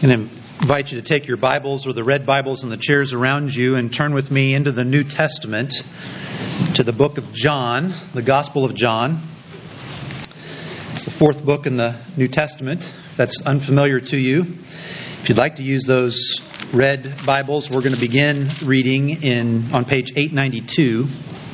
I'm going to invite you to take your Bibles or the red Bibles in the chairs around you and turn with me into the New Testament, to the book of John, the Gospel of John. It's the fourth book in the New Testament. If that's unfamiliar to you, if you'd like to use those red Bibles, we're going to begin reading on page 892.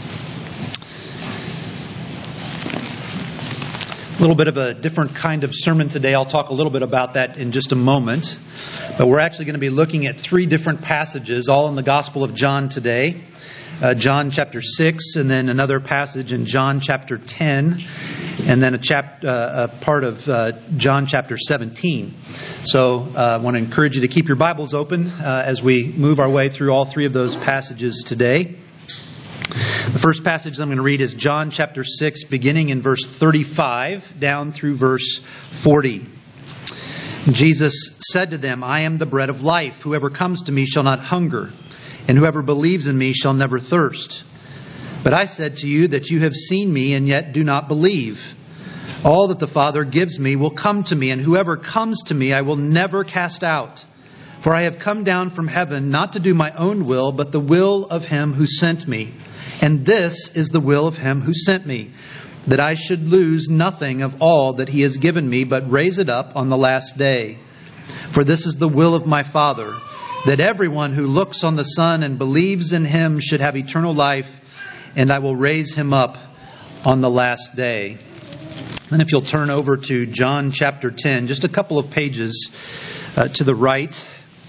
A little bit of a different kind of sermon today. I'll talk a little bit about that in just a moment. But we're actually going to be looking at three different passages, all in the Gospel of John today. John chapter 6, and then another passage in John chapter 10, and then a part of John chapter 17. So I want to encourage you to keep your Bibles open as we move our way through all three of those passages today. The first passage I'm going to read is John chapter 6, beginning in verse 35 down through verse 40. Jesus said to them, "I am the bread of life. Whoever comes to me shall not hunger, and whoever believes in me shall never thirst. But I said to you that you have seen me and yet do not believe. All that the Father gives me will come to me, and whoever comes to me I will never cast out. For I have come down from heaven not to do my own will, but the will of him who sent me. And this is the will of him who sent me, that I should lose nothing of all that he has given me, but raise it up on the last day. For this is the will of my Father, that everyone who looks on the Son and believes in him should have eternal life, and I will raise him up on the last day." And if you'll turn over to John chapter 10, just a couple of pages to the right.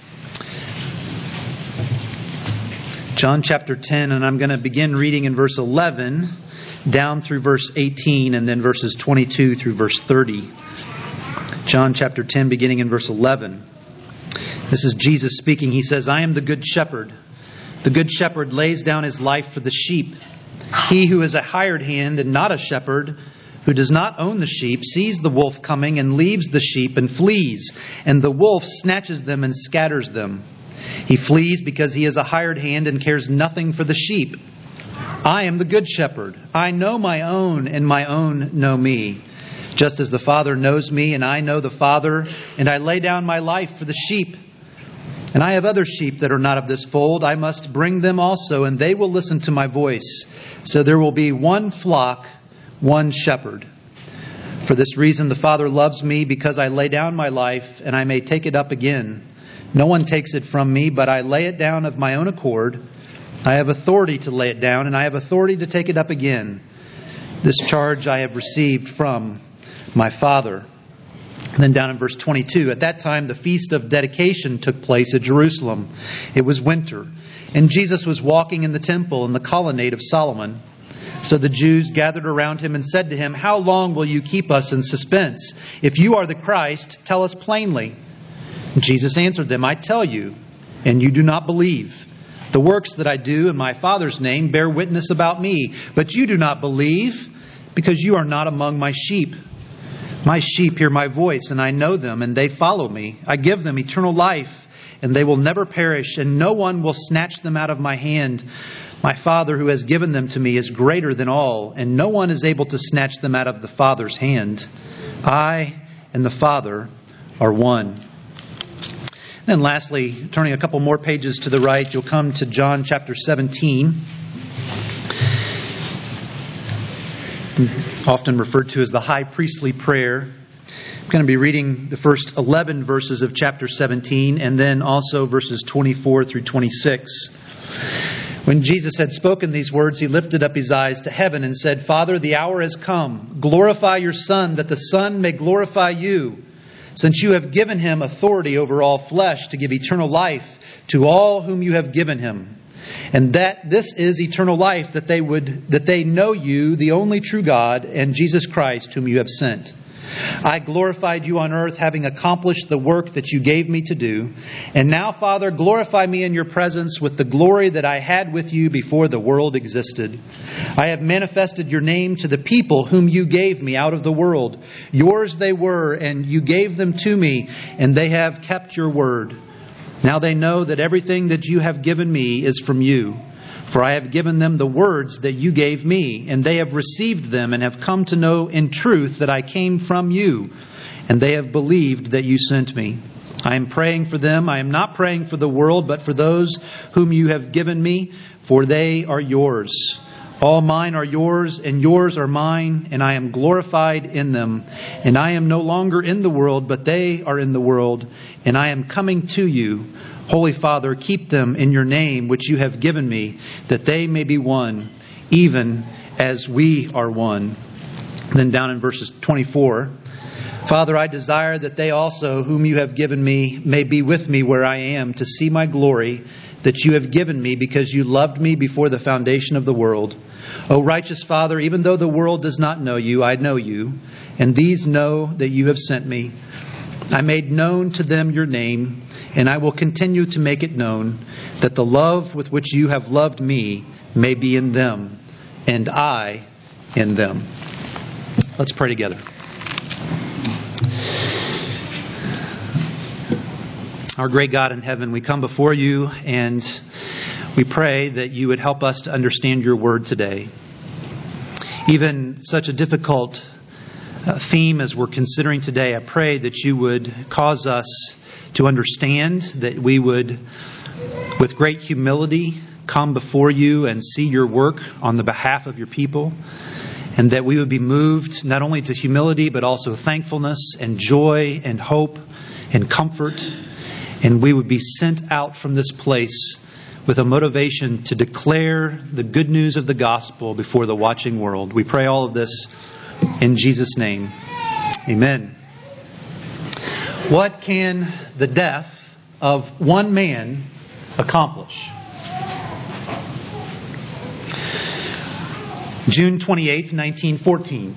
John chapter 10, and I'm going to begin reading in verse 11 down through verse 18, and then verses 22 through verse 30. John chapter 10, beginning in verse 11. This is Jesus speaking. He says, "I am the good shepherd. The good shepherd lays down his life for the sheep. He who is a hired hand and not a shepherd, who does not own the sheep, sees the wolf coming and leaves the sheep and flees, and the wolf snatches them and scatters them. He flees because he is a hired hand and cares nothing for the sheep. I am the good shepherd. I know my own, and my own know me. Just as the Father knows me, and I know the Father, and I lay down my life for the sheep. And I have other sheep that are not of this fold. I must bring them also, and they will listen to my voice. So there will be one flock, one shepherd. For this reason the Father loves me, because I lay down my life, and I may take it up again. No one takes it from me, but I lay it down of my own accord. I have authority to lay it down, and I have authority to take it up again. This charge I have received from my Father." And then down in verse 22, "At that time the feast of dedication took place at Jerusalem. It was winter, and Jesus was walking in the temple in the colonnade of Solomon. So the Jews gathered around him and said to him, 'How long will you keep us in suspense? If you are the Christ, tell us plainly.' Jesus answered them, 'I tell you, and you do not believe. The works that I do in my Father's name bear witness about me. But you do not believe, because you are not among my sheep. My sheep hear my voice, and I know them, and they follow me. I give them eternal life, and they will never perish, and no one will snatch them out of my hand. My Father who has given them to me is greater than all, and no one is able to snatch them out of the Father's hand. I and the Father are one.'" And then lastly, turning a couple more pages to the right, you'll come to John chapter 17. Often referred to as the high priestly prayer. I'm going to be reading the first 11 verses of chapter 17, and then also verses 24 through 26. "When Jesus had spoken these words, he lifted up his eyes to heaven and said, 'Father, the hour has come. Glorify your Son, that the Son may glorify you, since you have given him authority over all flesh to give eternal life to all whom you have given him. And that this is eternal life, that they know you, the only true God, and Jesus Christ, whom you have sent. I glorified you on earth, having accomplished the work that you gave me to do. And now, Father, glorify me in your presence with the glory that I had with you before the world existed. I have manifested your name to the people whom you gave me out of the world. Yours they were, and you gave them to me, and they have kept your word. Now they know that everything that you have given me is from you. For I have given them the words that you gave me, and they have received them and have come to know in truth that I came from you, and they have believed that you sent me. I am praying for them. I am not praying for the world, but for those whom you have given me, for they are yours. All mine are yours, and yours are mine, and I am glorified in them. And I am no longer in the world, but they are in the world, and I am coming to you. Holy Father, keep them in your name, which you have given me, that they may be one, even as we are one. And then down in verses 24, Father, I desire that they also, whom you have given me, may be with me where I am, to see my glory that you have given me, because you loved me before the foundation of the world. O righteous Father, even though the world does not know you, I know you, and these know that you have sent me. I made known to them your name, and I will continue to make it known, that the love with which you have loved me may be in them, and I in them. Let's pray together. Our great God in heaven, we come before you and we pray that you would help us to understand your word today. Even such a difficult theme as we're considering today, I pray that you would cause us to understand, that we would, with great humility, come before you and see your work on the behalf of your people, and that we would be moved not only to humility but also thankfulness and joy and hope and comfort. And we would be sent out from this place with a motivation to declare the good news of the gospel before the watching world. We pray all of this in Jesus' name. Amen. What can the death of one man accomplish? June 28th, 1914.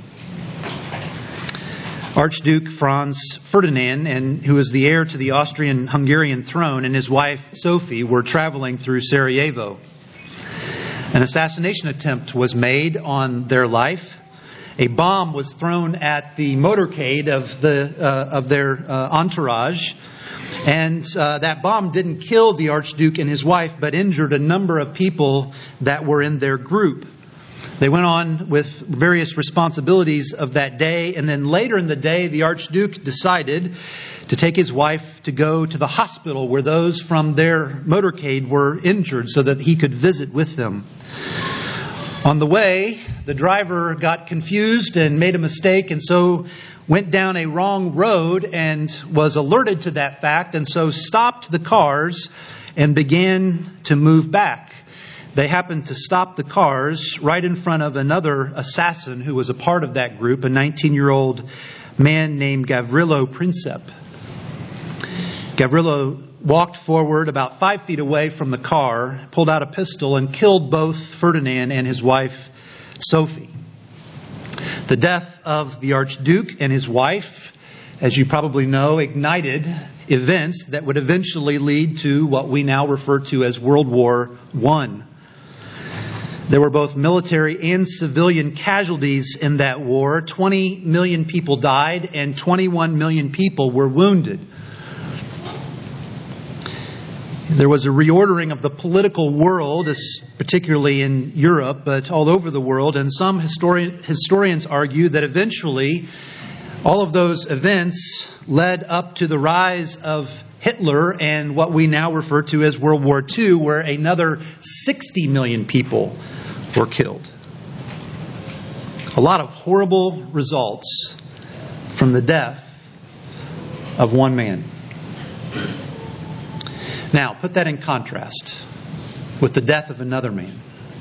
Archduke Franz Ferdinand, who was the heir to the Austrian-Hungarian throne, and his wife Sophie were traveling through Sarajevo. An assassination attempt was made on their life. A bomb was thrown at the motorcade of their entourage, and that bomb didn't kill the Archduke and his wife, but injured a number of people that were in their group. They went on with various responsibilities of that day, and then later in the day, the Archduke decided to take his wife to go to the hospital where those from their motorcade were injured so that he could visit with them. On the way, the driver got confused and made a mistake, and so went down a wrong road and was alerted to that fact, and so stopped the cars and began to move back. They happened to stop the cars right in front of another assassin who was a part of that group, a 19-year-old man named Gavrilo Princip. Gavrilo walked forward about 5 feet away from the car, pulled out a pistol, and killed both Ferdinand and his wife, Sophie. The death of the Archduke and his wife, as you probably know, ignited events that would eventually lead to what we now refer to as World War I. There were both military and civilian casualties in that war. 20 million people died and 21 million people were wounded. There was a reordering of the political world, particularly in Europe, but all over the world. And some historians argue that eventually all of those events led up to the rise of Hitler and what we now refer to as World War II, where another 60 million people were killed. A lot of horrible results from the death of one man. Now, put that in contrast with the death of another man,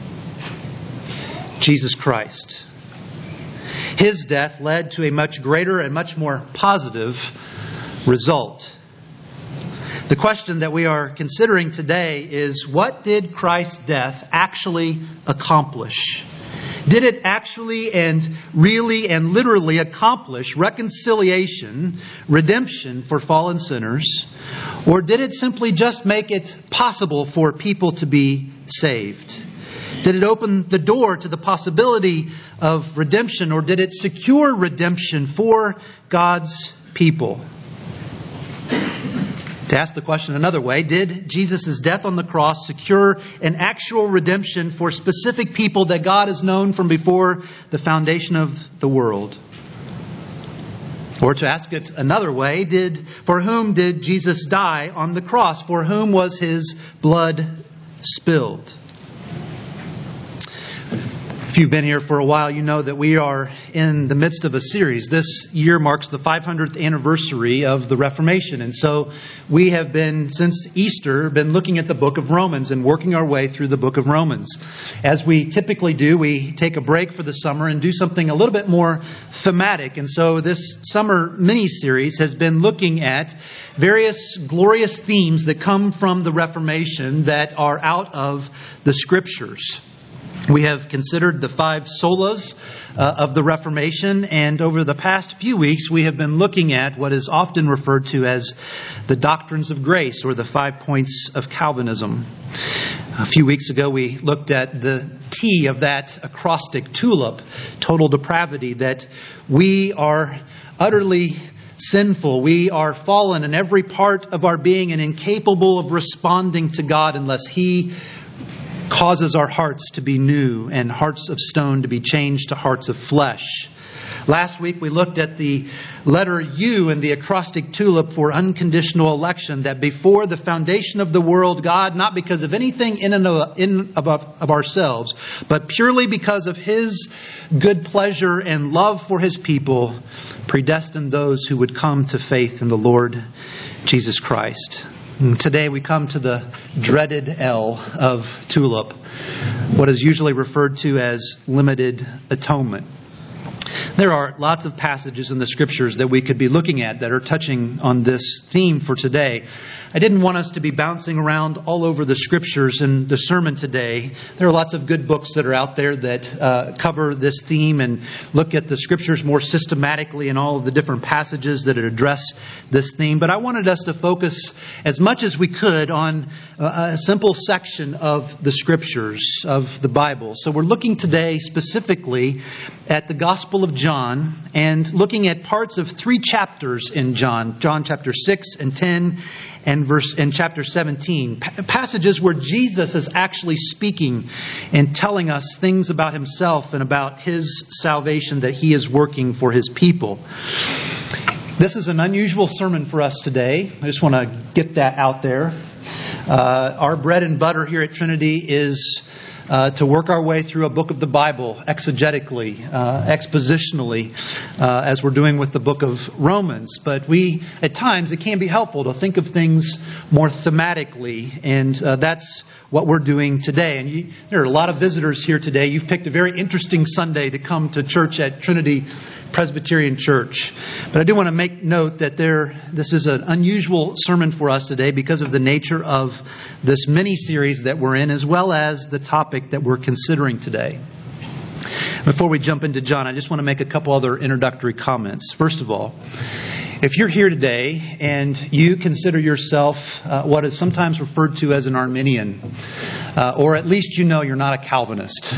Jesus Christ. His death led to a much greater and much more positive result. The question that we are considering today is, what did Christ's death actually accomplish? Did it actually and really and literally accomplish reconciliation, redemption for fallen sinners? Or did it simply just make it possible for people to be saved? Did it open the door to the possibility of redemption, or did it secure redemption for God's people? To ask the question another way, did Jesus' death on the cross secure an actual redemption for specific people that God has known from before the foundation of the world? Or to ask it another way, for whom did Jesus die on the cross? For whom was His blood spilled? If you've been here for a while, you know that we are in the midst of a series. This year marks the 500th anniversary of the Reformation. And so we have been, since Easter, been looking at the book of Romans and working our way through the book of Romans. As we typically do, we take a break for the summer and do something a little bit more thematic. And so this summer mini-series has been looking at various glorious themes that come from the Reformation that are out of the Scriptures. We have considered the 5 solas of the Reformation, and over the past few weeks we have been looking at what is often referred to as the doctrines of grace, or the 5 points of Calvinism. A few weeks ago we looked at the T of that acrostic tulip, total depravity, that we are utterly sinful. We are fallen in every part of our being and incapable of responding to God unless He causes our hearts to be new and hearts of stone to be changed to hearts of flesh. Last week we looked at the letter U in the acrostic tulip for unconditional election, that before the foundation of the world, God, not because of anything in and of ourselves, but purely because of His good pleasure and love for His people, predestined those who would come to faith in the Lord Jesus Christ. And today we come to the dreaded L of tulip, what is usually referred to as limited atonement. There are lots of passages in the Scriptures that we could be looking at that are touching on this theme for today. I didn't want us to be bouncing around all over the Scriptures in the sermon today. There are lots of good books that are out there that cover this theme and look at the Scriptures more systematically and all of the different passages that address this theme. But I wanted us to focus as much as we could on a simple section of the Scriptures, of the Bible. So we're looking today specifically at the Gospel of John and looking at parts of 3 chapters in John. John chapter 6 and 10 and chapter 17. Passages where Jesus is actually speaking and telling us things about Himself and about His salvation that He is working for His people. This is an unusual sermon for us today. I just want to get that out there. Our bread and butter here at Trinity is to work our way through a book of the Bible exegetically, expositionally, as we're doing with the book of Romans. But at times, it can be helpful to think of things more thematically, and that's what we're doing today. And there are a lot of visitors here today. You've picked a very interesting Sunday to come to church at Trinity Presbyterian Church. But I do want to make note that this is an unusual sermon for us today because of the nature of this mini-series that we're in, as well as the topic that we're considering today. Before we jump into John, I just want to make a couple other introductory comments. First of all, if you're here today and you consider yourself what is sometimes referred to as an Arminian, or at least you know you're not a Calvinist,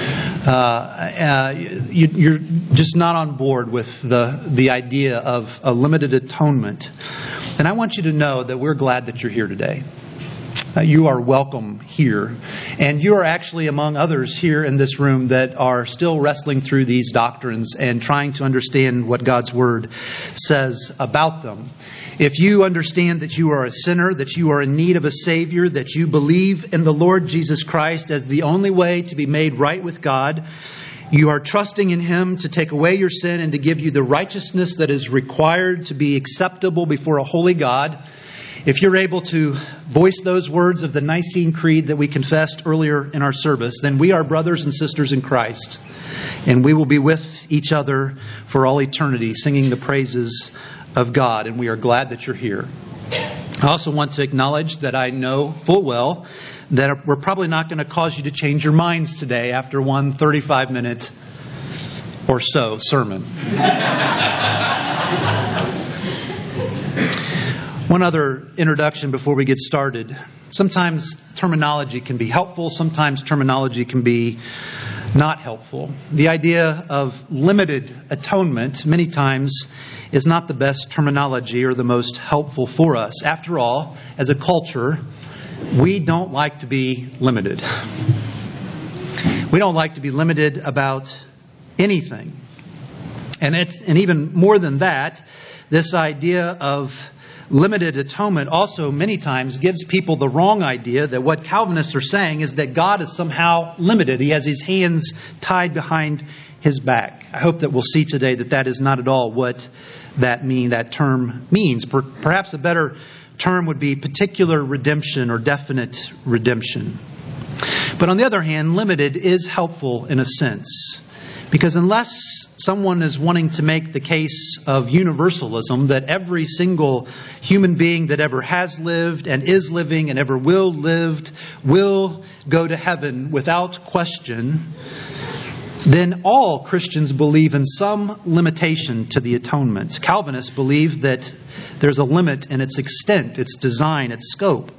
you're just not on board with the idea of a limited atonement, then I want you to know that we're glad that you're here today. You are welcome here. And you are actually among others here in this room that are still wrestling through these doctrines and trying to understand what God's Word says about them. If you understand that you are a sinner, that you are in need of a Savior, that you believe in the Lord Jesus Christ as the only way to be made right with God, you are trusting in Him to take away your sin and to give you the righteousness that is required to be acceptable before a holy God. If you're able to voice those words of the Nicene Creed that we confessed earlier in our service, then we are brothers and sisters in Christ, and we will be with each other for all eternity, singing the praises of God, and we are glad that you're here. I also want to acknowledge that I know full well that we're probably not going to cause you to change your minds today after one 35-minute or so sermon. One other introduction before we get started. Sometimes terminology can be helpful, sometimes terminology can be not helpful. The idea of limited atonement many times is not the best terminology or the most helpful for us. After all, as a culture, we don't like to be limited. We don't like to be limited about anything. And even more than that, this idea of limited atonement also many times gives people the wrong idea that what Calvinists are saying is that God is somehow limited. He has his hands tied behind his back. I hope that we'll see today that that is not at all what that term means. Perhaps a better term would be particular redemption or definite redemption. But on the other hand, limited is helpful in a sense. Because unless someone is wanting to make the case of universalism, that every single human being that ever has lived and is living and ever will live will go to heaven without question, then all Christians believe in some limitation to the atonement. Calvinists believe that there's a limit in its extent, its design, its scope.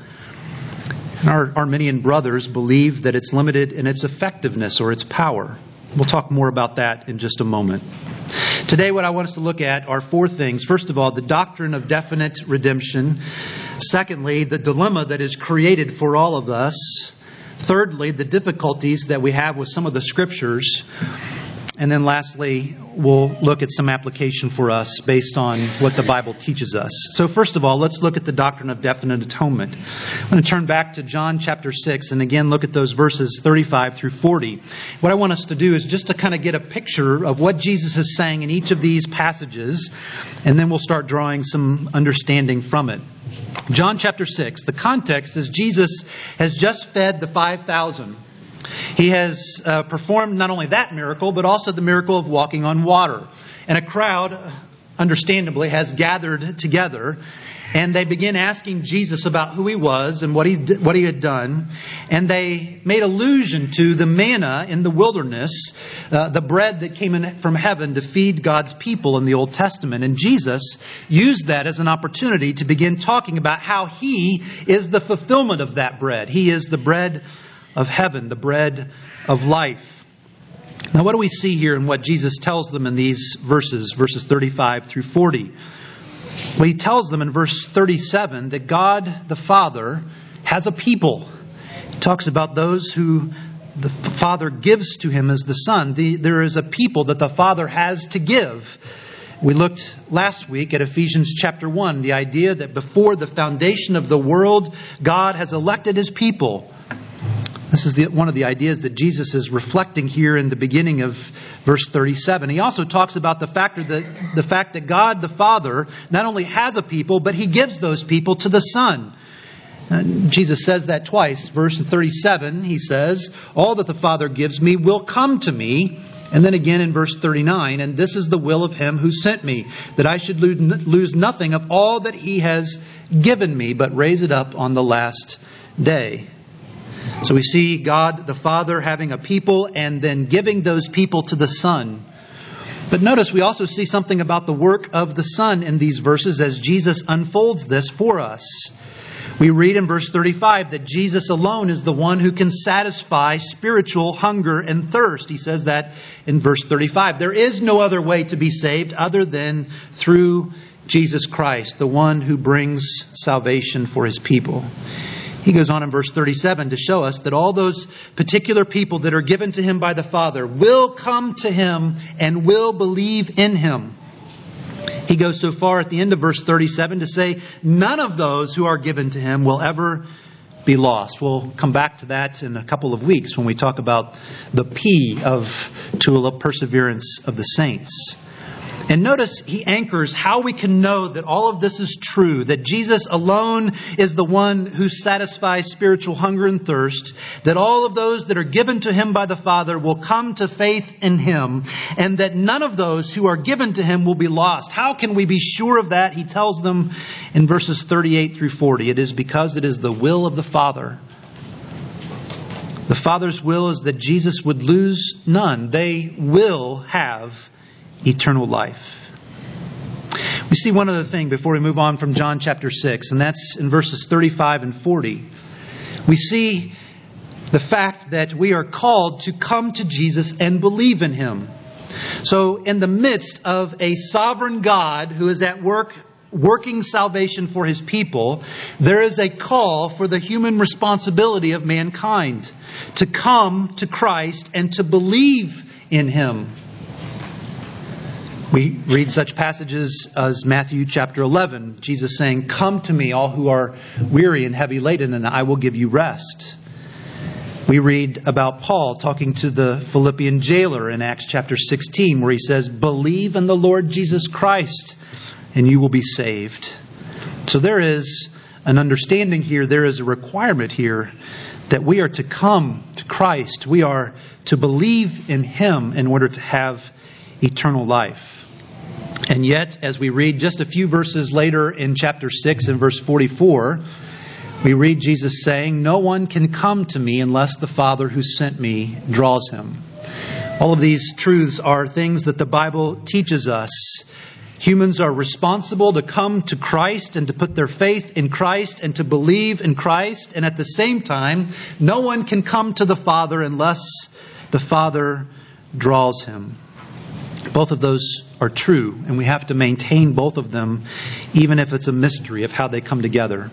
And our Arminian brothers believe that it's limited in its effectiveness or its power. We'll talk more about that in just a moment. Today, what I want us to look at are four things. First of all, the doctrine of definite redemption. Secondly, the dilemma that is created for all of us. Thirdly, the difficulties that we have with some of the scriptures. And then lastly, we'll look at some application for us based on what the Bible teaches us. So first of all, let's look at the doctrine of definite atonement. I'm going to turn back to John chapter 6 and again look at those verses 35 through 40. What I want us to do is just to kind of get a picture of what Jesus is saying in each of these passages, and then we'll start drawing some understanding from it. John chapter 6, the context is Jesus has just fed the 5,000. He has performed not only that miracle, but also the miracle of walking on water. And a crowd, understandably, has gathered together. And they begin asking Jesus about who he was and what he had done. And they made allusion to the manna in the wilderness, the bread that came in from heaven to feed God's people in the Old Testament. And Jesus used that as an opportunity to begin talking about how he is the fulfillment of that bread. He is the bread of heaven, the bread of life. Now, what do we see here in what Jesus tells them in these verses 35 through 40? Well, he tells them in verse 37 that God the Father has a people. He talks about those who the Father gives to him as the Son. There is a people that the Father has to give. We looked last week at Ephesians chapter 1, the idea that before the foundation of the world, God has elected his people. This is one of the ideas that Jesus is reflecting here in the beginning of verse 37. He also talks about the fact that God the Father not only has a people, but he gives those people to the Son. Jesus says that twice. Verse 37, he says, "All that the Father gives me will come to me." And then again in verse 39, "And this is the will of him who sent me, that I should lose nothing of all that he has given me, but raise it up on the last day." So we see God the Father having a people and then giving those people to the Son. But notice we also see something about the work of the Son in these verses as Jesus unfolds this for us. We read in verse 35 that Jesus alone is the one who can satisfy spiritual hunger and thirst. He says that in verse 35. There is no other way to be saved other than through Jesus Christ, the one who brings salvation for his people. He goes on in verse 37 to show us that all those particular people that are given to him by the Father will come to him and will believe in him. He goes so far at the end of verse 37 to say none of those who are given to him will ever be lost. We'll come back to that in a couple of weeks when we talk about the P of tulip, perseverance of the saints. And notice he anchors how we can know that all of this is true, that Jesus alone is the one who satisfies spiritual hunger and thirst, that all of those that are given to him by the Father will come to faith in him, and that none of those who are given to him will be lost. How can we be sure of that? He tells them in verses 38 through 40. It is because it is the will of the Father. The Father's will is that Jesus would lose none. They will have eternal life. We see one other thing before we move on from John chapter 6, and that's in verses 35 and 40. We see the fact that we are called to come to Jesus and believe in him. So in the midst of a sovereign God who is at work working salvation for his people, there is a call for the human responsibility of mankind to come to Christ and to believe in him. We read such passages as Matthew chapter 11, Jesus saying, "Come to me, all who are weary and heavy laden, and I will give you rest." We read about Paul talking to the Philippian jailer in Acts chapter 16, where he says, "Believe in the Lord Jesus Christ, and you will be saved." So there is an understanding here, there is a requirement here that we are to come to Christ. We are to believe in Him in order to have eternal life. And yet, as we read just a few verses later in chapter 6 and verse 44, we read Jesus saying, "No one can come to me unless the Father who sent me draws him." All of these truths are things that the Bible teaches us. Humans are responsible to come to Christ and to put their faith in Christ and to believe in Christ. And at the same time, no one can come to the Father unless the Father draws him. Both of those are true, and we have to maintain both of them, even if it's a mystery of how they come together.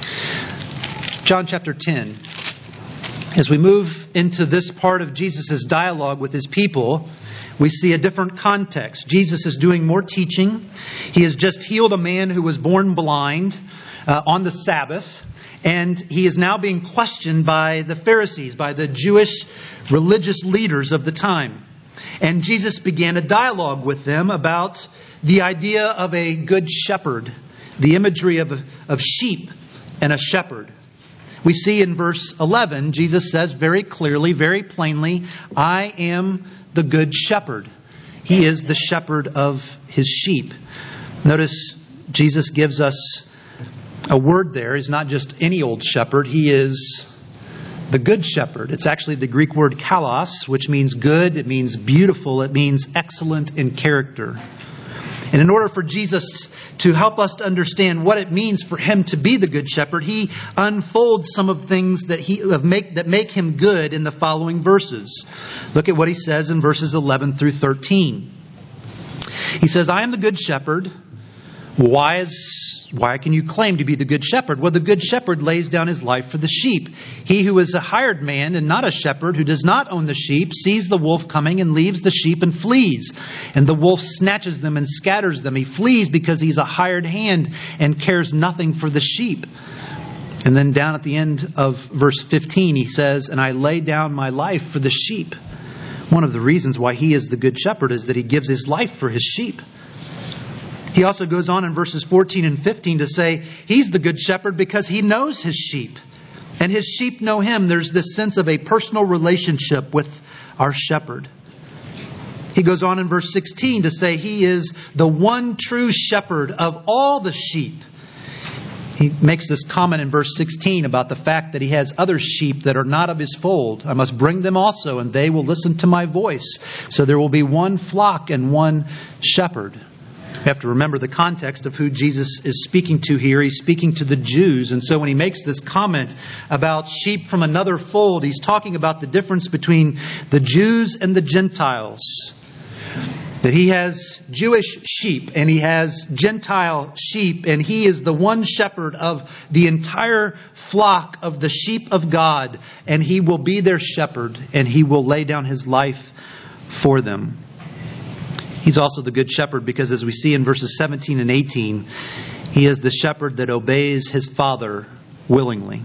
John chapter 10. As we move into this part of Jesus' dialogue with His people, we see a different context. Jesus is doing more teaching. He has just healed a man who was born blind on the Sabbath, and he is now being questioned by the Pharisees, by the Jewish religious leaders of the time. And Jesus began a dialogue with them about the idea of a good shepherd, the imagery of sheep and a shepherd. We see in verse 11, Jesus says very clearly, very plainly, "I am the good shepherd." He is the shepherd of His sheep. Notice Jesus gives us a word there. He's not just any old shepherd. He is the good shepherd. It's actually the Greek word kalos, which means good, it means beautiful, it means excellent in character. And in order for Jesus to help us to understand what it means for Him to be the good shepherd, He unfolds some of things that make Him good in the following verses. Look at what He says in verses 11 through 13. He says, "I am the good shepherd. Why can you claim to be the good shepherd? Well, the good shepherd lays down his life for the sheep. He who is a hired man and not a shepherd, who does not own the sheep, sees the wolf coming and leaves the sheep and flees. And the wolf snatches them and scatters them. He flees because he's a hired hand and cares nothing for the sheep." And then down at the end of verse 15, he says, "And I lay down my life for the sheep." One of the reasons why He is the good shepherd is that He gives His life for His sheep. He also goes on in verses 14 and 15 to say He's the good shepherd because He knows His sheep. And His sheep know Him. There's this sense of a personal relationship with our shepherd. He goes on in verse 16 to say He is the one true shepherd of all the sheep. He makes this comment in verse 16 about the fact that He has other sheep that are not of His fold. "I must bring them also, and they will listen to my voice. So there will be one flock and one shepherd." We have to remember the context of who Jesus is speaking to here. He's speaking to the Jews. And so when He makes this comment about sheep from another fold, He's talking about the difference between the Jews and the Gentiles. That He has Jewish sheep and He has Gentile sheep, and He is the one shepherd of the entire flock of the sheep of God, and He will be their shepherd and He will lay down His life for them. He's also the good shepherd because, as we see in verses 17 and 18, He is the shepherd that obeys His Father willingly.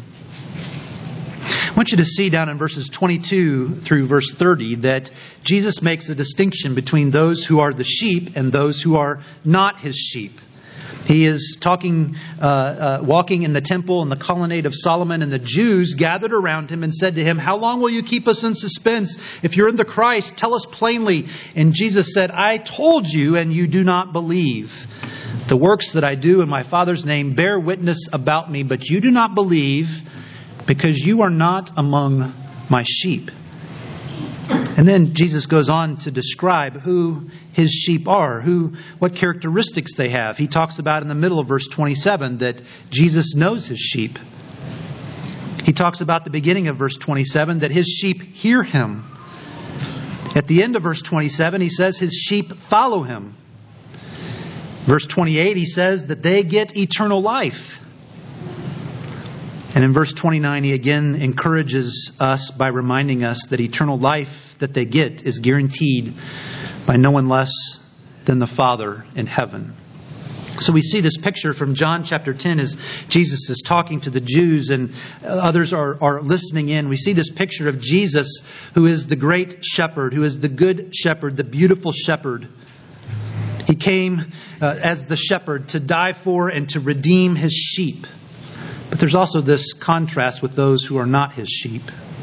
I want you to see down in verses 22 through verse 30 that Jesus makes a distinction between those who are the sheep and those who are not His sheep. He is walking in the temple in the colonnade of Solomon, and the Jews gathered around Him and said to Him, "How long will you keep us in suspense? If you're in the Christ, tell us plainly." And Jesus said, "I told you, and you do not believe. The works that I do in my Father's name bear witness about me, but you do not believe because you are not among my sheep." And then Jesus goes on to describe who His sheep are, what characteristics they have. He talks about in the middle of verse 27 that Jesus knows His sheep. He talks about the beginning of verse 27 that His sheep hear Him. At the end of verse 27, He says His sheep follow Him. Verse 28, He says that they get eternal life. And in verse 29, He again encourages us by reminding us that eternal life that they get is guaranteed by no one less than the Father in heaven. So we see this picture from John chapter 10 as Jesus is talking to the Jews and others are listening in. We see this picture of Jesus, who is the great shepherd, who is the good shepherd, the beautiful shepherd. He came as the shepherd to die for and to redeem his sheep. But there's also this contrast with those who are not his sheep.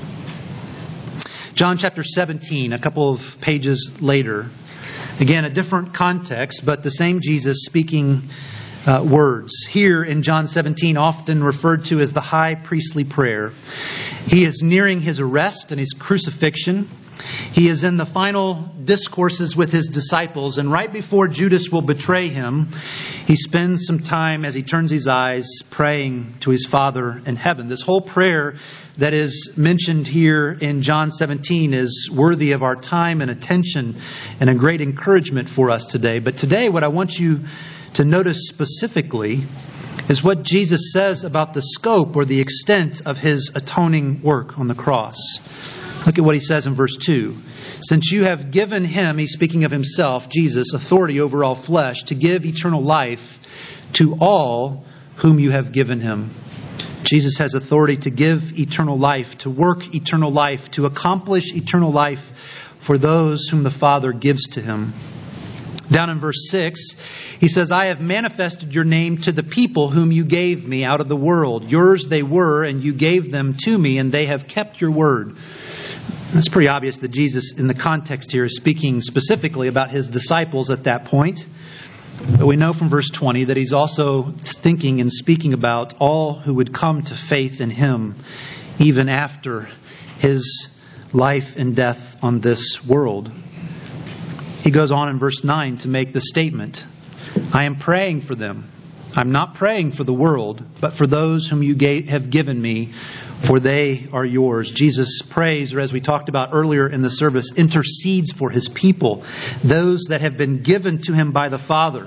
John chapter 17, a couple of pages later. Again, a different context, but the same Jesus speaking words. Here in John 17, often referred to as the high priestly prayer. He is nearing his arrest and his crucifixion. He is in the final discourses with his disciples, and right before Judas will betray him, he spends some time as he turns his eyes praying to his Father in heaven. This whole prayer that is mentioned here in John 17 is worthy of our time and attention and a great encouragement for us today. But today, what I want you to notice specifically is what Jesus says about the scope or the extent of his atoning work on the cross. Look at what he says in verse 2. Since you have given him, he's speaking of himself, Jesus, authority over all flesh, to give eternal life to all whom you have given him. Jesus has authority to give eternal life, to work eternal life, to accomplish eternal life for those whom the Father gives to him. Down in verse 6, he says, I have manifested your name to the people whom you gave me out of the world. Yours they were, and you gave them to me, and they have kept your word. It's pretty obvious that Jesus, in the context here, is speaking specifically about his disciples at that point. But we know from verse 20 that he's also thinking and speaking about all who would come to faith in him, even after his life and death on this world. He goes on in verse 9 to make the statement, I am praying for them. I'm not praying for the world, but for those whom you have given me, for they are yours. Jesus prays, or as we talked about earlier in the service, intercedes for his people, those that have been given to him by the Father.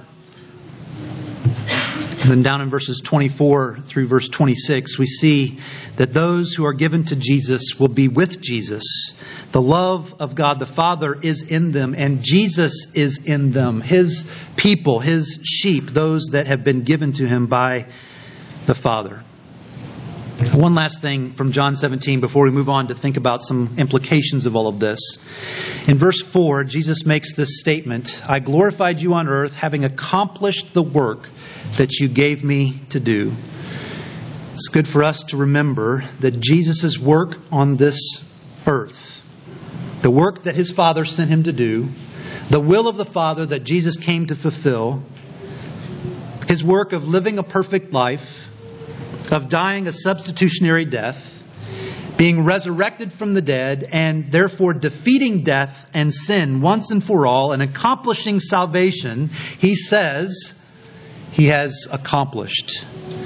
And then down in verses 24 through verse 26, we see that those who are given to Jesus will be with Jesus. The love of God the Father is in them, and Jesus is in them, his people, his sheep, those that have been given to him by the Father. One last thing from John 17 before we move on to think about some implications of all of this. In verse 4, Jesus makes this statement, I glorified you on earth, having accomplished the work that you gave me to do. It's good for us to remember that Jesus' work on this earth, the work that his Father sent him to do, the will of the Father that Jesus came to fulfill, his work of living a perfect life, of dying a substitutionary death, being resurrected from the dead, and therefore defeating death and sin once and for all, and accomplishing salvation, he says he has accomplished.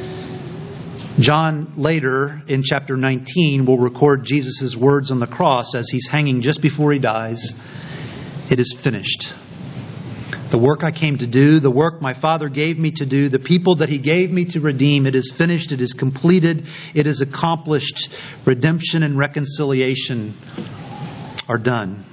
John later in chapter 19 will record Jesus' words on the cross as he's hanging just before he dies. It is finished. The work I came to do, the work my Father gave me to do, the people that he gave me to redeem, it is finished, it is completed, it is accomplished. Redemption and reconciliation are done.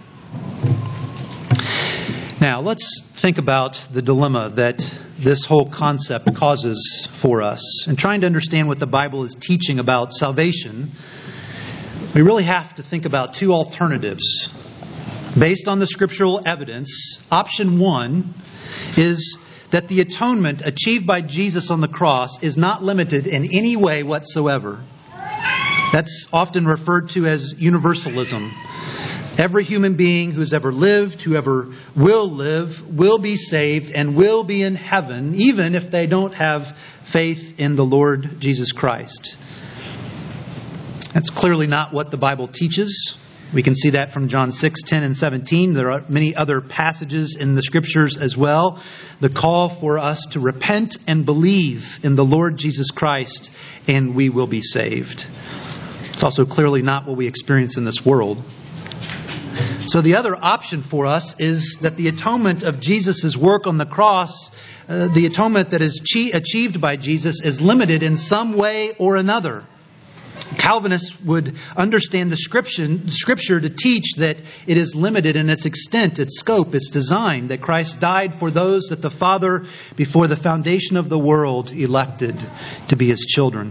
Now, let's think about the dilemma that this whole concept causes for us. And trying to understand what the Bible is teaching about salvation, we really have to think about two alternatives. Based on the scriptural evidence, option one is that the atonement achieved by Jesus on the cross is not limited in any way whatsoever. That's often referred to as universalism. Every human being who's ever lived, whoever will live, will be saved and will be in heaven, even if they don't have faith in the Lord Jesus Christ. That's clearly not what the Bible teaches. We can see that from John 6, 10, and 17. There are many other passages in the Scriptures as well. The call for us to repent and believe in the Lord Jesus Christ, and we will be saved. It's also clearly not what we experience in this world. So the other option for us is that the atonement of Jesus' work on the cross, the atonement that is achieved by Jesus, is limited in some way or another. Calvinists would understand the Scripture to teach that it is limited in its extent, its scope, its design, that Christ died for those that the Father, before the foundation of the world, elected to be His children.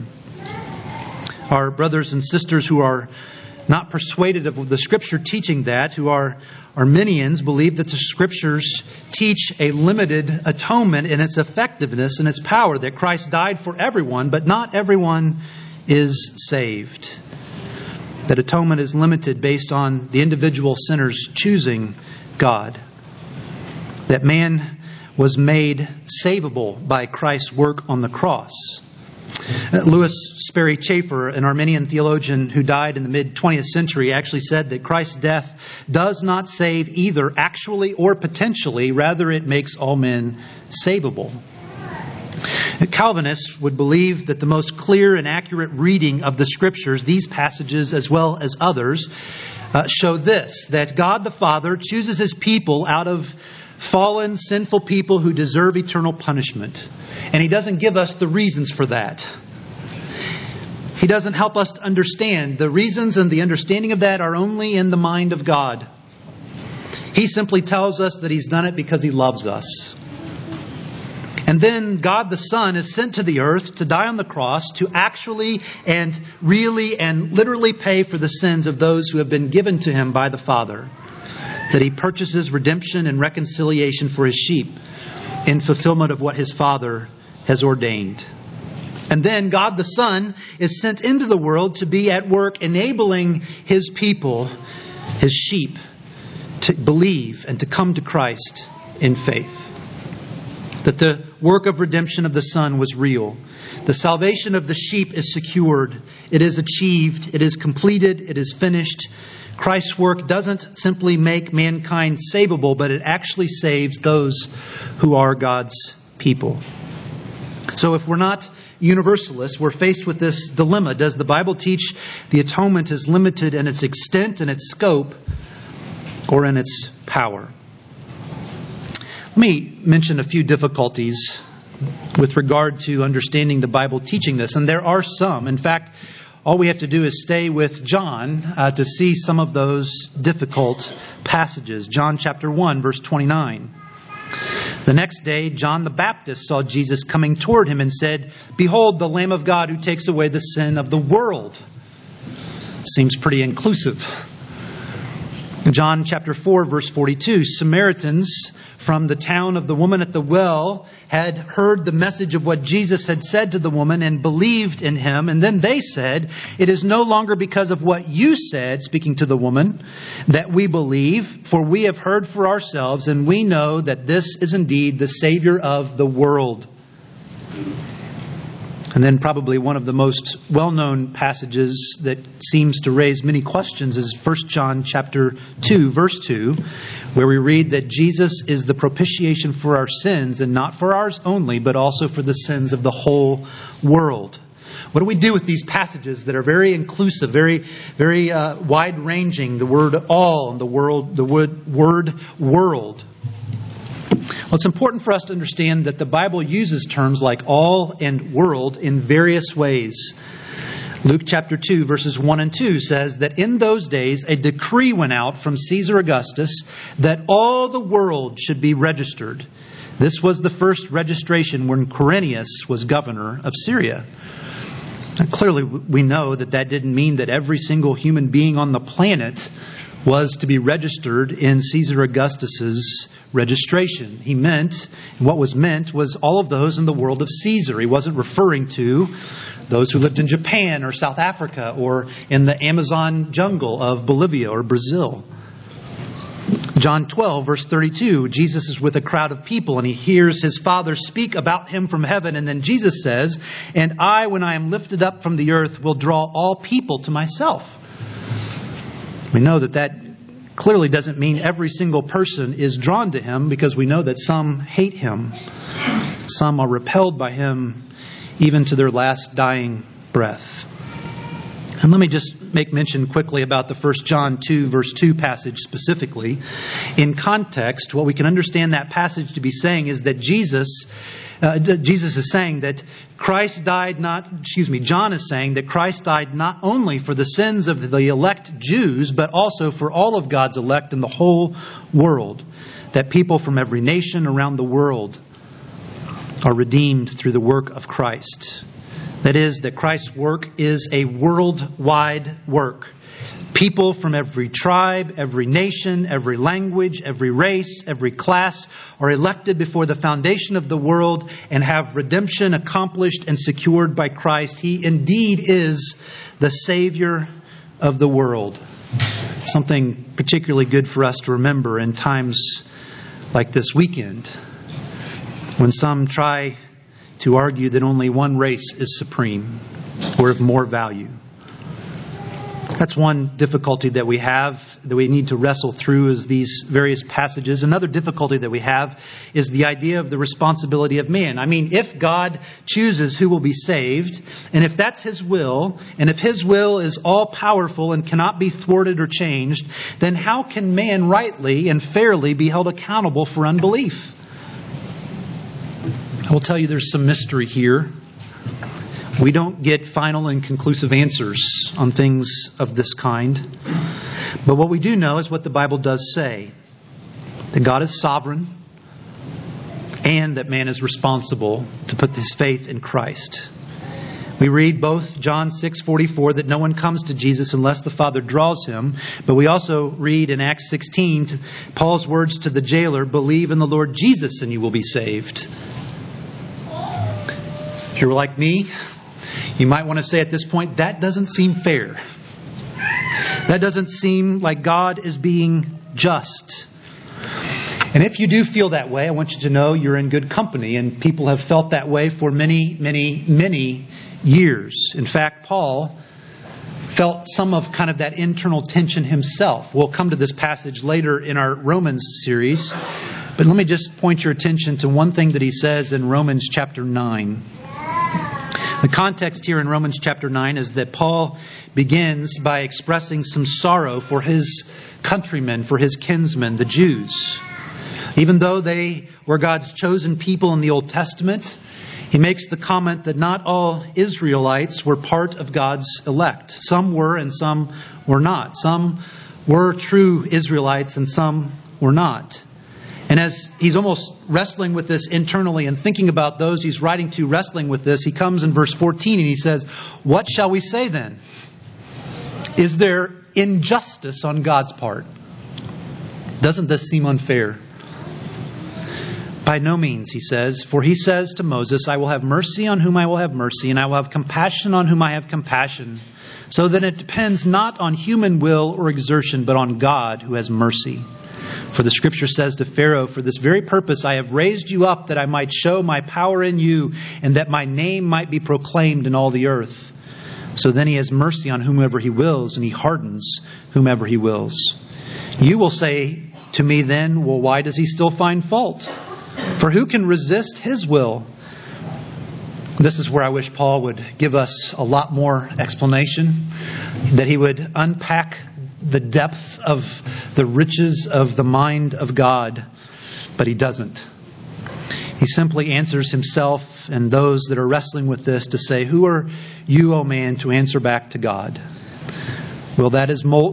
Our brothers and sisters who are not persuaded of the Scripture teaching that, who are Arminians, believe that the Scriptures teach a limited atonement in its effectiveness and its power, that Christ died for everyone, but not everyone is saved. That atonement is limited based on the individual sinner's choosing God. That man was made savable by Christ's work on the cross. Louis Sperry Chafer, an Arminian theologian who died in the mid-20th century, actually said that Christ's death does not save either actually or potentially, rather it makes all men savable. Calvinists would believe that the most clear and accurate reading of the Scriptures, these passages as well as others, show this, that God the Father chooses His people out of fallen, sinful people who deserve eternal punishment. And He doesn't give us the reasons for that. He doesn't help us to understand. The reasons and the understanding of that are only in the mind of God. He simply tells us that He's done it because He loves us. And then God the Son is sent to the earth to die on the cross to actually and really and literally pay for the sins of those who have been given to Him by the Father. That He purchases redemption and reconciliation for His sheep in fulfillment of what His Father has ordained. And then God the Son is sent into the world to be at work enabling His people, His sheep, to believe and to come to Christ in faith. That the work of redemption of the Son was real. The salvation of the sheep is secured. It is achieved. It is completed. It is finished. Christ's work doesn't simply make mankind savable, but it actually saves those who are God's people. So if we're not universalists, we're faced with this dilemma. Does the Bible teach the atonement is limited in its extent and its scope, or in its power? Let me mention a few difficulties with regard to understanding the Bible teaching this. And there are some. In fact, all we have to do is stay with John to see some of those difficult passages. John chapter 1, verse 29. The next day, John the Baptist saw Jesus coming toward him and said, "Behold, the Lamb of God who takes away the sin of the world." Seems pretty inclusive. John chapter 4, verse 42. Samaritans from the town of the woman at the well had heard the message of what Jesus had said to the woman and believed in Him. And then they said, "It is no longer because of what you said," speaking to the woman, "that we believe, for we have heard for ourselves, and we know that this is indeed the Savior of the world." And then probably one of the most well-known passages that seems to raise many questions is 1 John chapter 2, verse 2, where we read that Jesus is the propitiation for our sins, and not for ours only, but also for the sins of the whole world. What do we do with these passages that are very inclusive, very wide-ranging? The word "all" and the word "world." Well, it's important for us to understand that the Bible uses terms like "all" and "world" in various ways. Luke chapter 2, verses 1 and 2 says that in those days a decree went out from Caesar Augustus that all the world should be registered. This was the first registration when Quirinius was governor of Syria. And clearly we know that didn't mean that every single human being on the planet was to be registered in Caesar Augustus's registration. He meant, and what was meant was all of those in the world of Caesar. He wasn't referring to those who lived in Japan or South Africa or in the Amazon jungle of Bolivia or Brazil. John 12, verse 32, Jesus is with a crowd of people and He hears His Father speak about Him from heaven. And then Jesus says, "And I, when I am lifted up from the earth, will draw all people to myself." We know that clearly doesn't mean every single person is drawn to Him, because we know that some hate Him. Some are repelled by Him even to their last dying breath. And let me just make mention quickly about the 1 John 2, verse 2 passage specifically. In context, what we can understand that passage to be saying is that Jesus is saying that John is saying that Christ died not only for the sins of the elect Jews, but also for all of God's elect in the whole world. That people from every nation around the world are redeemed through the work of Christ. That is, that Christ's work is a worldwide work. People from every tribe, every nation, every language, every race, every class are elected before the foundation of the world and have redemption accomplished and secured by Christ. He indeed is the Savior of the world. Something particularly good for us to remember in times like this weekend, when some try to argue that only one race is supreme or of more value. That's one difficulty that we have, that we need to wrestle through as these various passages. Another difficulty that we have is the idea of the responsibility of man. I mean, if God chooses who will be saved, and if that's His will, and if His will is all-powerful and cannot be thwarted or changed, then how can man rightly and fairly be held accountable for unbelief? I will tell you there's some mystery here. We don't get final and conclusive answers on things of this kind. But what we do know is what the Bible does say. That God is sovereign and that man is responsible to put his faith in Christ. We read both John 6:44 that no one comes to Jesus unless the Father draws him. But we also read in Acts 16 Paul's words to the jailer, "Believe in the Lord Jesus and you will be saved." If you're like me, you might want to say at this point, that doesn't seem fair. That doesn't seem like God is being just. And if you do feel that way, I want you to know you're in good company. And people have felt that way for many, many, many years. In fact, Paul felt some of kind of that internal tension himself. We'll come to this passage later in our Romans series. But let me just point your attention to one thing that he says in Romans chapter 9. The context here in Romans chapter 9 is that Paul begins by expressing some sorrow for his countrymen, for his kinsmen, the Jews. Even though they were God's chosen people in the Old Testament, he makes the comment that not all Israelites were part of God's elect. Some were and some were not. Some were true Israelites and some were not. And as he's almost wrestling with this internally and thinking about those he's writing to wrestling with this, he comes in verse 14 and he says, "What shall we say then? Is there injustice on God's part? Doesn't this seem unfair?" "By no means," he says, "for he says to Moses, I will have mercy on whom I will have mercy, and I will have compassion on whom I have compassion, so that it depends not on human will or exertion, but on God who has mercy. For the Scripture says to Pharaoh, for this very purpose I have raised you up, that I might show my power in you, and that my name might be proclaimed in all the earth. So then he has mercy on whomever he wills, and he hardens whomever he wills. You will say to me then, well, why does he still find fault? For who can resist his will?" This is where I wish Paul would give us a lot more explanation, that he would unpack the depth of the riches of the mind of God, but he doesn't. He simply answers himself and those that are wrestling with this to say, "Who are you, O man, to answer back to God? Will what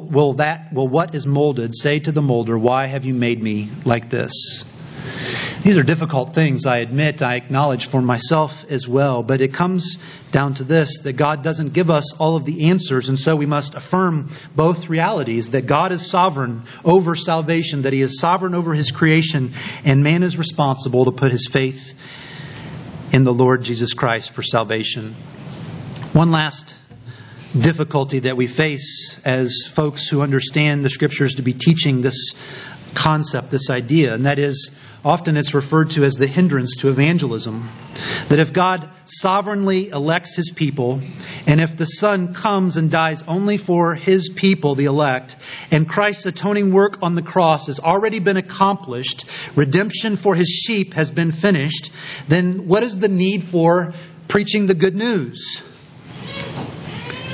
is molded say to the molder, why have you made me like this?" These are difficult things, I admit, I acknowledge for myself as well. But it comes down to this, that God doesn't give us all of the answers. And so we must affirm both realities, that God is sovereign over salvation, that He is sovereign over His creation, and man is responsible to put his faith in the Lord Jesus Christ for salvation. One last difficulty that we face as folks who understand the Scriptures to be teaching this concept, this idea, and that is, often it's referred to as the hindrance to evangelism. That if God sovereignly elects His people, and if the Son comes and dies only for His people, the elect, and Christ's atoning work on the cross has already been accomplished, redemption for His sheep has been finished, then what is the need for preaching the good news?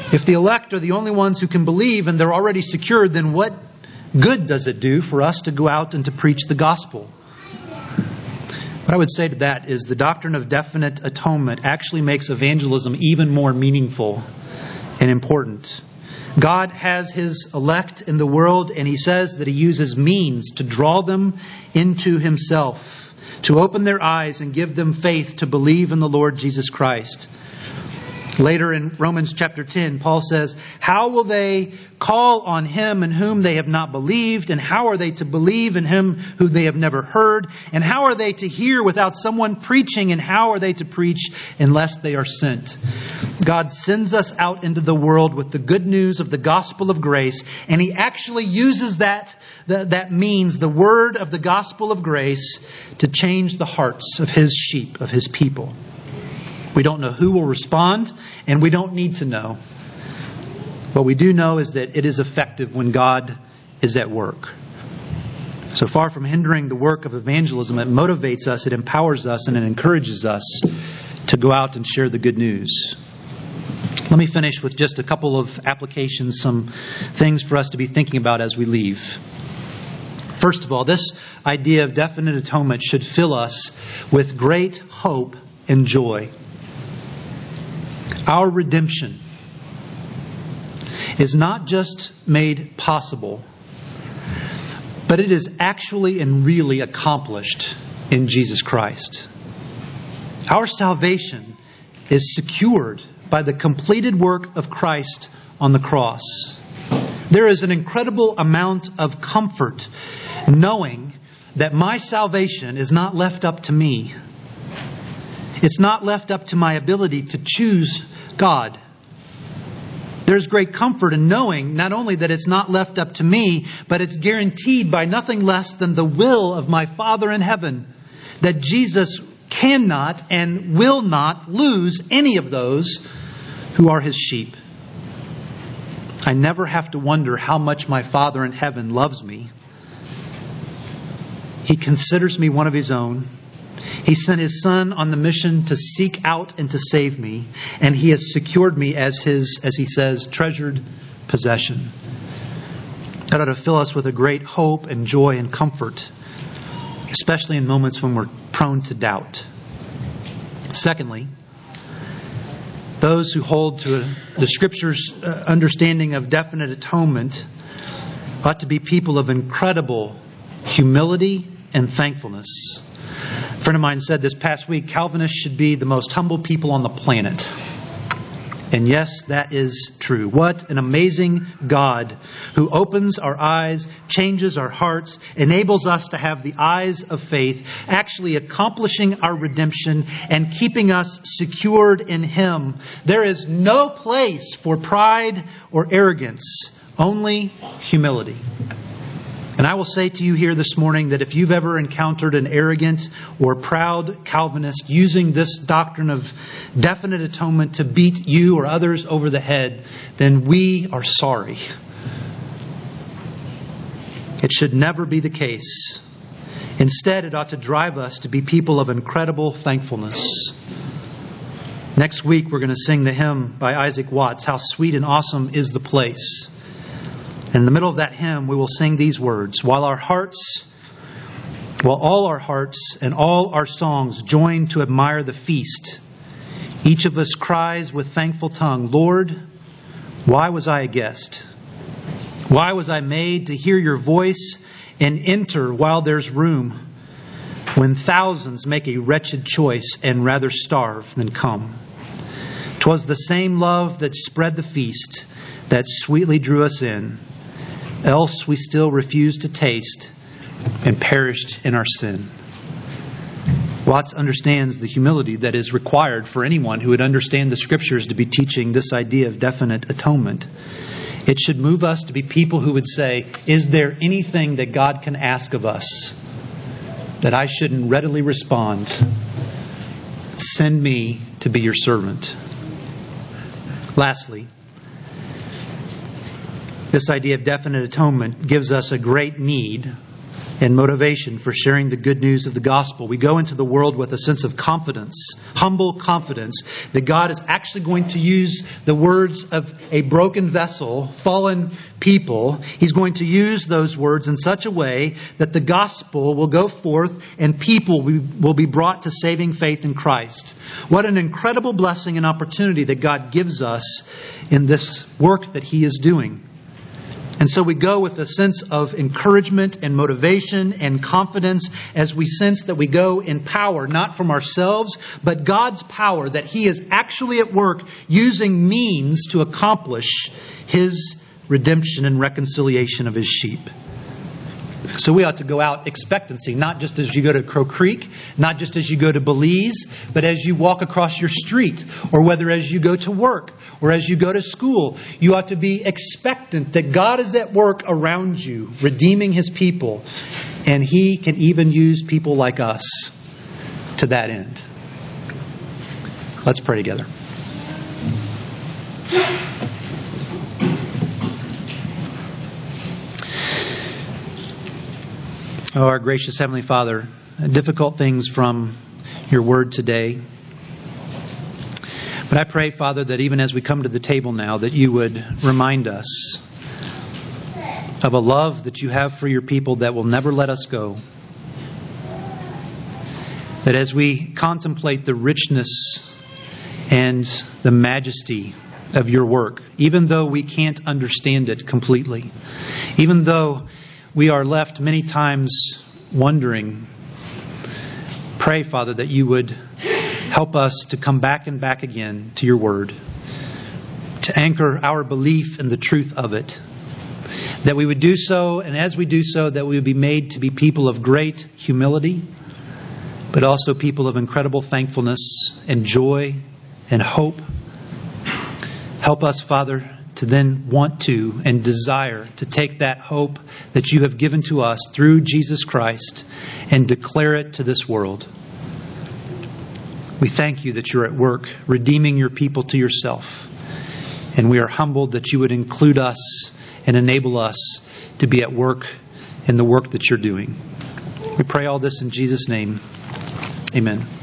If the elect are the only ones who can believe and they're already secured, then what good does it do for us to go out and to preach the gospel? What I would say to that is the doctrine of definite atonement actually makes evangelism even more meaningful and important. God has His elect in the world, and He says that He uses means to draw them into Himself, to open their eyes and give them faith to believe in the Lord Jesus Christ. Later in Romans chapter 10, Paul says, "How will they call on Him in whom they have not believed? And how are they to believe in Him who they have never heard? And how are they to hear without someone preaching? And how are they to preach unless they are sent?" God sends us out into the world with the good news of the gospel of grace, and He actually uses that means, the word of the gospel of grace, to change the hearts of His sheep, of His people. We don't know who will respond, and we don't need to know. What we do know is that it is effective when God is at work. So far from hindering the work of evangelism, it motivates us, it empowers us, and it encourages us to go out and share the good news. Let me finish with just a couple of applications, some things for us to be thinking about as we leave. First of all, this idea of definite atonement should fill us with great hope and joy. Our redemption is not just made possible, but it is actually and really accomplished in Jesus Christ. Our salvation is secured by the completed work of Christ on the cross. There is an incredible amount of comfort knowing that my salvation is not left up to me. It's not left up to my ability to choose God. There's great comfort in knowing not only that it's not left up to me, but it's guaranteed by nothing less than the will of my Father in heaven, that Jesus cannot and will not lose any of those who are His sheep. I never have to wonder how much my Father in heaven loves me. He considers me one of His own. He sent His Son on the mission to seek out and to save me, and He has secured me as His, as He says, treasured possession. That ought to fill us with a great hope and joy and comfort, especially in moments when we're prone to doubt. Secondly, those who hold to the Scripture's understanding of definite atonement ought to be people of incredible humility and thankfulness. A friend of mine said this past week, Calvinists should be the most humble people on the planet. And yes, that is true. What an amazing God who opens our eyes, changes our hearts, enables us to have the eyes of faith, actually accomplishing our redemption and keeping us secured in Him. There is no place for pride or arrogance, only humility. And I will say to you here this morning that if you've ever encountered an arrogant or proud Calvinist using this doctrine of definite atonement to beat you or others over the head, then we are sorry. It should never be the case. Instead, it ought to drive us to be people of incredible thankfulness. Next week, we're going to sing the hymn by Isaac Watts, "How Sweet and Awesome is the Place." In the middle of that hymn, we will sing these words, while all our hearts and all our songs join to admire the feast, each of us cries with thankful tongue, "Lord, why was I a guest? Why was I made to hear your voice and enter while there's room, when thousands make a wretched choice and rather starve than come? 'Twas the same love that spread the feast that sweetly drew us in. Else we still refused to taste and perished in our sin." Watts understands the humility that is required for anyone who would understand the Scriptures to be teaching this idea of definite atonement. It should move us to be people who would say, is there anything that God can ask of us that I shouldn't readily respond? Send me to be your servant. Lastly, this idea of definite atonement gives us a great need and motivation for sharing the good news of the gospel. We go into the world with a sense of confidence, humble confidence, that God is actually going to use the words of a broken vessel, fallen people. He's going to use those words in such a way that the gospel will go forth and people will be brought to saving faith in Christ. What an incredible blessing and opportunity that God gives us in this work that He is doing. And so we go with a sense of encouragement and motivation and confidence as we sense that we go in power, not from ourselves, but God's power, that He is actually at work using means to accomplish His redemption and reconciliation of His sheep. So we ought to go out expectancy, not just as you go to Crow Creek, not just as you go to Belize, but as you walk across your street, or whether as you go to work, or as you go to school. You ought to be expectant that God is at work around you, redeeming His people, and He can even use people like us to that end. Let's pray together. Oh, our gracious Heavenly Father, difficult things from Your Word today. But I pray, Father, that even as we come to the table now, that You would remind us of a love that You have for Your people that will never let us go. That as we contemplate the richness and the majesty of Your work, even though we can't understand it completely, even though we are left many times wondering, pray, Father, that You would help us to come back and back again to Your Word, to anchor our belief in the truth of it, that we would do so, and as we do so, that we would be made to be people of great humility, but also people of incredible thankfulness and joy and hope. Help us, Father, to then want to and desire to take that hope that You have given to us through Jesus Christ and declare it to this world. We thank You that You're at work redeeming Your people to Yourself. And we are humbled that You would include us and enable us to be at work in the work that You're doing. We pray all this in Jesus' name. Amen.